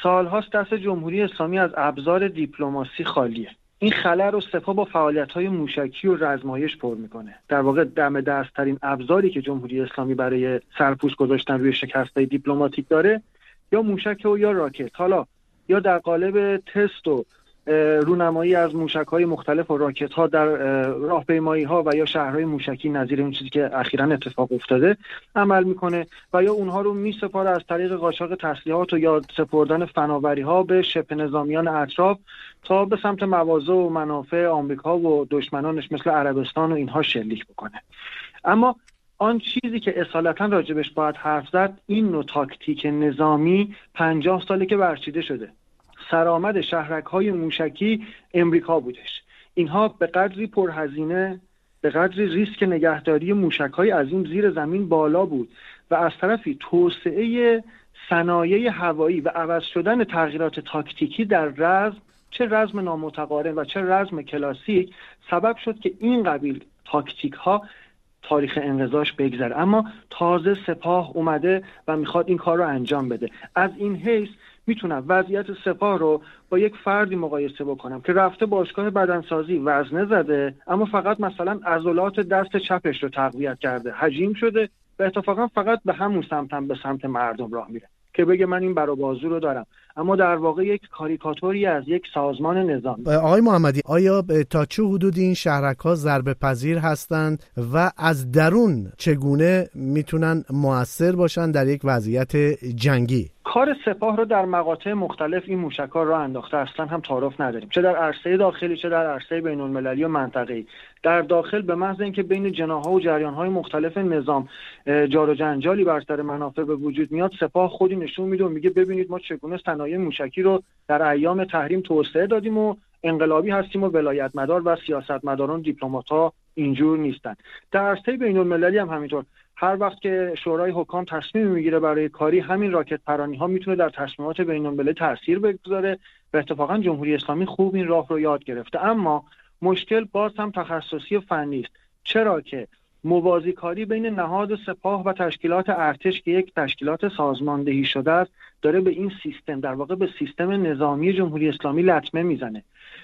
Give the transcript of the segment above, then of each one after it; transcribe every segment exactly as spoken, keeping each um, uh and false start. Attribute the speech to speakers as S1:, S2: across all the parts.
S1: سال‌هاست دست جمهوری اسلامی از ابزار دیپلماسی خالیه. این خلا رو سپاه با فعالیت‌های موشکی و رزمایش پر میکنه. در واقع دم دست‌ترین ابزاری که جمهوری اسلامی برای سرپوش گذاشتن روی شکست‌های دیپلماتیک داره یا موشک و یا راکت، حالا یا در قالب تست و رونمایی از موشک‌های مختلف و راکت‌ها در راهپیمایی‌ها و یا شهرهای موشکی نظیر اون چیزی که اخیراً اتفاق افتاده عمل میکنه و یا اونها رو میسپاره از طریق قاچاق تسلیحات و یا سپردن فناوری‌ها به شبه نظامیان اطراف تا به سمت مواضع و منافع آمریکا و دشمنانش مثل عربستان و اینها شلیک بکنه. اما آن چیزی که اصالتاً راجبش باید حرف زد، این نوع تاکتیک نظامی پنجاه ساله که برچیده شده. سرآمد شهرک‌های موشکی امریکا بودش. اینها به قدری پرهزینه، به قدری ریسک نگهداری موشک‌های عظیم زیر زمین بالا بود و از طرفی توسعه صنایع هوایی و عوض شدن تغییرات تاکتیکی در رزم، چه رزم نامتقارن و چه رزم کلاسیک، سبب شد که این قبیل تاکتیک‌ها تاریخ انقضاش بگذره. اما تازه سپاه اومده و میخواد این کار رو انجام بده. از این حیث میتونم وضعیت سپاه رو با یک فردی مقایسه بکنم که رفته باشگاه بدنسازی وزنه زده اما فقط مثلا عضلات دست چپش رو تقویت کرده، حجیم شده و اتفاقا فقط به همون سمت هم به سمت مردم راه میره که بگه من این بر و بازو رو دارم، اما در واقع یک کاریکاتوری از یک سازمان نظامی.
S2: آقای محمدی، آیا تا چه حدودی این شهرک‌ها ضربه پذیر هستند و از درون چگونه میتونن مؤثر باشن در یک وضعیت جنگی؟
S1: کار سپاه رو در مقاطع مختلف این موشک‌ها راه انداخته، اصلا هم تعارف نداریم، چه در عرصه داخلی چه در عرصه بین‌المللی و منطقه‌ای. در داخل به محض اینکه بین جناح‌ها و جریان‌های مختلف نظام جار و جنجالی بر سر منافع به وجود میاد، سپاه خودی نشون میده و میگه ببینید ما چگونه صنایع موشکی رو در ایام تحریم توسعه دادیم و انقلابی هستیم و ولایت مدار و سیاستمداران دیپلمات‌ها اینجور نیستن. در عرصه بین‌المللی هم همینطور. هر وقت که شورای حکام تصمیم میگیره برای کاری، همین راکت پرانی ها میتونه در تصمیمات بین‌المللی تاثیر بگذاره و اتفاقا جمهوری اسلامی خوب این راه رو یاد گرفته. اما مشکل باز هم تخصصی و فنی است، چرا که موازی کاری بین نهاد سپاه و تشکیلات ارتش که یک تشکیلات سازماندهی شده است داره به این سیستم، در واقع به سیستم نظامی جمهوری اسلامی لطمه میزنه.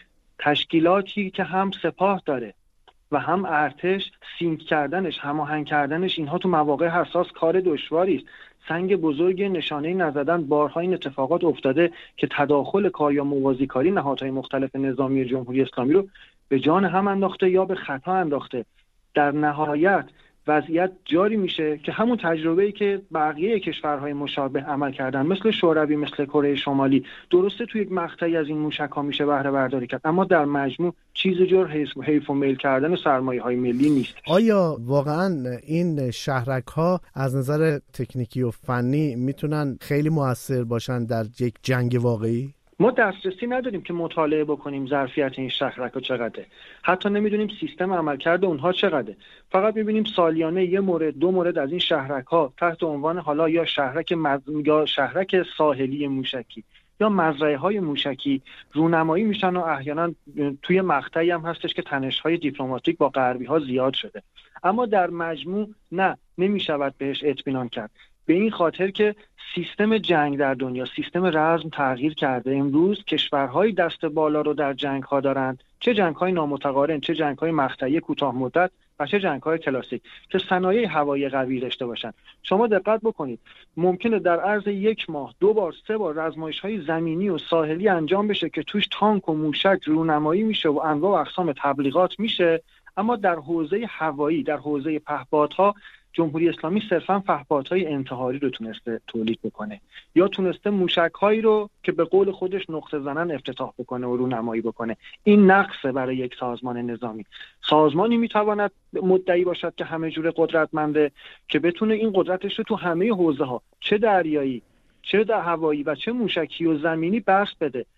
S1: تشکیلاتی که هم سپاه داره و هم ارتش، سینک کردنش، هماهنگ کردنش، اینها تو مواقع حساس کار دشواری است. سنگ بزرگ نشانه نزدن، بارها این اتفاقات افتاده که تداخل کار یا موازی کاری نهادهای مختلف نظامی جمهوری اسلامی رو به جان هم انداخته یا به خطا انداخته. در نهایت وضعیت جاری میشه که همون تجربه‌ای که بقیه کشورهای مشابه عمل کردن، مثل شوروی، مثل کره شمالی، درسته توی یک مقطعی از این موشک‌ها میشه بهره برداری کرد، اما در مجموع چیز جور حیف و میل کردن سرمایه‌های ملی نیست.
S2: آیا واقعاً این شهرک‌ها از نظر تکنیکی و فنی میتونن خیلی مؤثر باشن در یک جنگ واقعی؟
S1: ما دسترسی نداریم که مطالعه بکنیم ظرفیت این شهرک‌ها چقدره، حتی نمیدونیم سیستم عملکرد اونها چقدره. فقط میبینیم سالیانه یه مورد دو مورد از این شهرک‌ها تحت عنوان حالا یا شهرک مز... یا شهرک ساحلی موشکی یا مزرعه‌های موشکی رونمایی میشن و احیانا توی مقطعی هم هستش که تنش‌های دیپلماتیک با غربی‌ها زیاد شده، اما در مجموع نه، نمیشود بهش اطمینان کرد. به این خاطر که سیستم جنگ در دنیا، سیستم رزم تغییر کرده. امروز کشورهای دست بالا رو در جنگ‌ها دارند، چه جنگ‌های نامتقارن، چه جنگ‌های مقطعی کوتاه مدت و چه جنگ‌های کلاسیک که صنایع هوایی قوی داشته باشن. شما دقت بکنید، ممکنه در عرض یک ماه دو بار سه بار آزمایش‌های زمینی و ساحلی انجام بشه که توش تانک و موشک رونمایی میشه و انواع و اقسام تبلیغات میشه، اما در حوزه هوایی، در حوزه پهپادها جمهوری اسلامی صرفاً پهپادهای انتحاری رو تونسته تولید بکنه یا تونسته موشک‌هایی رو که به قول خودش نقطه زنن افتتاح بکنه و رونمایی بکنه. این نقصه برای یک سازمان نظامی. سازمانی میتواند مدعی باشد که همه جوره قدرتمنده که بتونه این قدرتش رو تو همه حوزه‌ها، چه دریایی، چه در هوایی و چه موشکی و زمینی بسط بده.